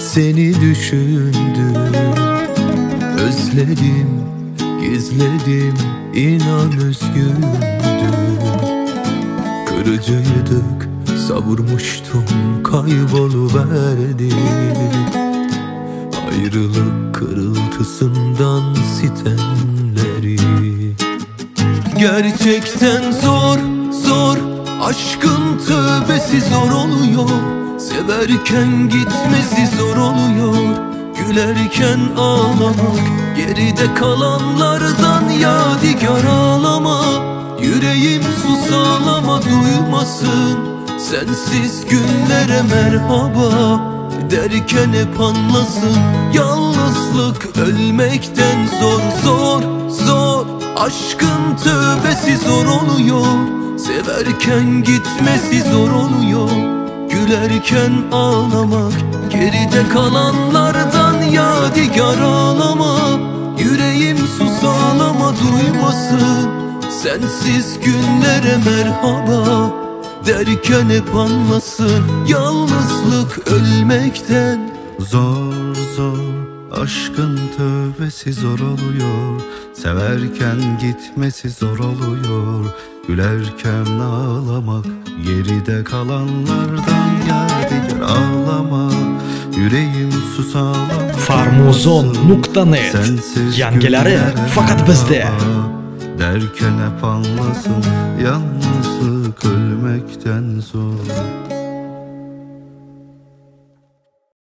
seni düşündüm. Özledim, gizledim, inan üzgündüm. Kırıcıydık, savurmuştum, kayboluverdi. Ayrılık kırıltısından sitemleri. Gerçekten zor, zor, aşkın tövbesi zor oluyor. Severken gitmesi zor oluyor. Gülerken ağlamak, geride kalanlardan yadigar ağlama. Yüreğim sus ağlama duymasın, sensiz günlere merhaba derken hep anlasın. Yalnızlık ölmekten zor, zor, zor, aşkın tövbesi zor oluyor. Severken gitmesi zor oluyor. Gülerken ağlamak, geride kalanlardan yadigar ağlama. Yüreğim sus ağlama duymasın, sensiz günlere merhaba derken hep anlasın. Yalnızlık ölmekten zor, zor, aşkın tövbesi zor oluyor. Severken gitmesi zor oluyor. Gülerken ağlamak, geride kalanlardan yadigar ağlama. Yüreğim sus ağlama. Farmuzon.net yangilari faqat bizda. Derken hep anlasın, yalnızlık ölmekten zor.